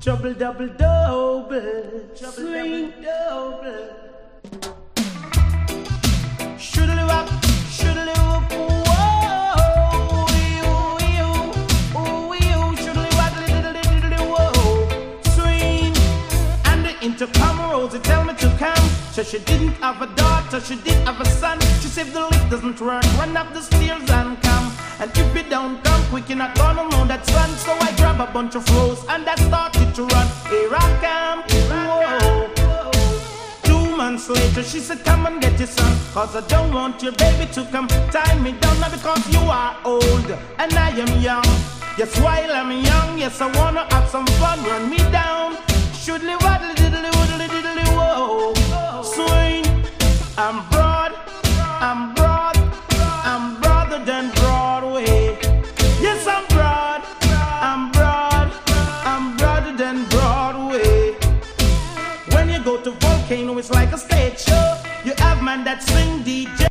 Trouble double double, trouble double double. Shoodly wop, shoodly whoop, whoa, shoodly wop, little whoa. Swing, and the intercom Rosie tell me to come. So she didn't have a daughter, she did have a son. She said the lift doesn't work, run up the stairs and come. And if you don't come quick, you're not gonna know that son. So I grab a bunch of rose and I started to run. Here I come, whoa. 2 months later, she said, come and get your son, cause I don't want your baby to come tie me down. Now because you are old and I am young. Yes, while I'm young, yes, I wanna have some fun. Run me down, shoodly waddly diddly woodly diddly whoa. Swing, I'm broad, I'm broad, I'm broader than Broadway. Yes, I'm broad, I'm broad, I'm broader than Broadway. When you go to Volcano, it's like a stage show. You have man that sing, DJ